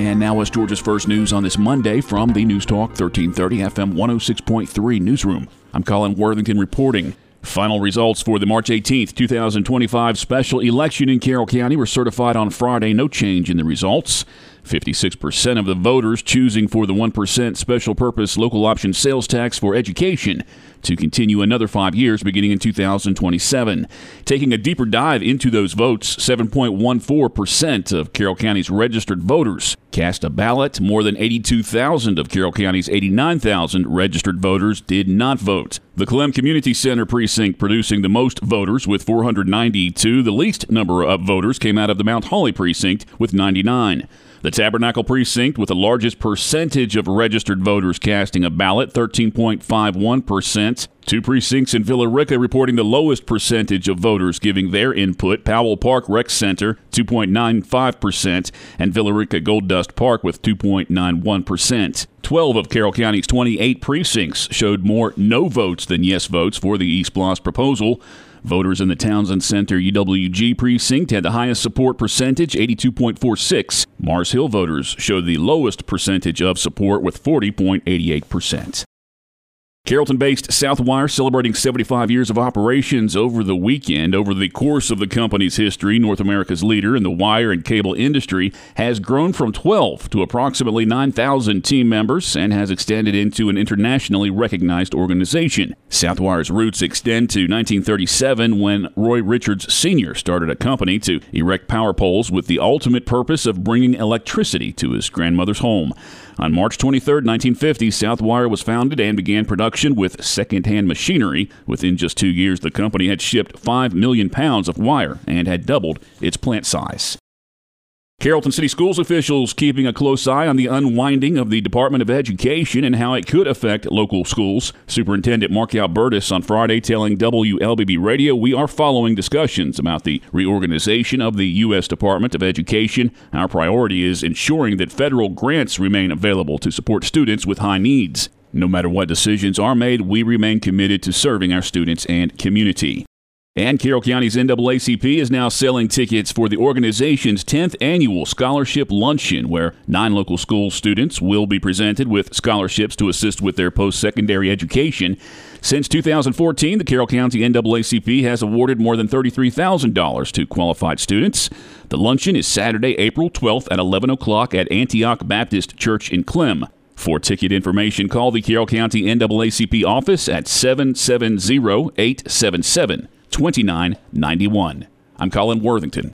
And now West Georgia's first news on this Monday from the News Talk 1330 FM 106.3 newsroom. I'm Colin Worthington reporting. Final results for the March 18th, 2025 special election in Carroll County were certified on Friday. No change in the results. 56% of the voters choosing for the 1% special purpose local option sales tax for education to continue another 5 years beginning in 2027. Taking a deeper dive into those votes, 7.14% of Carroll County's registered voters cast a ballot. More than 82,000 of Carroll County's 89,000 registered voters did not vote. The Clem Community Center precinct producing the most voters with 492. The least number of voters came out of the Mount Holly precinct with 99. The Tabernacle precinct with the largest percentage of registered voters casting a ballot, 13.51%. Two precincts in Villa Rica reporting the lowest percentage of voters giving their input. Powell Park Rec Center, 2.95%, and Villa Rica Gold Dust Park with 2.91%. 12 of Carroll County's 28 precincts showed more no votes than yes votes for the East Bloss proposal. Voters in the Townsend Center UWG precinct had the highest support percentage, 82.46. Mars Hill voters showed the lowest percentage of support with 40.88%. Carrollton-based Southwire celebrating 75 years of operations over the weekend. Over the course of the company's history, North America's leader in the wire and cable industry has grown from 12 to approximately 9,000 team members and has extended into an internationally recognized organization. Southwire's roots extend to 1937 when Roy Richards Sr. started a company to erect power poles with the ultimate purpose of bringing electricity to his grandmother's home. On March 23, 1950, Southwire was founded and began production with second-hand machinery. Within just 2 years, the company had shipped 5 million pounds of wire and had doubled its plant size. Carrollton City Schools officials keeping a close eye on the unwinding of the Department of Education and how it could affect local schools. Superintendent Mark Albertus on Friday telling WLBB Radio, "We are following discussions about the reorganization of the U.S. Department of Education. Our priority is ensuring that federal grants remain available to support students with high needs. No matter what decisions are made, we remain committed to serving our students and community." And Carroll County's NAACP is now selling tickets for the organization's 10th annual scholarship luncheon, where 9 local school students will be presented with scholarships to assist with their post-secondary education. Since 2014, the Carroll County NAACP has awarded more than $33,000 to qualified students. The luncheon is Saturday, April 12th at 11 o'clock at Antioch Baptist Church in Clem. For ticket information, call the Carroll County NAACP office at 770-877-2991. I'm Colin Worthington.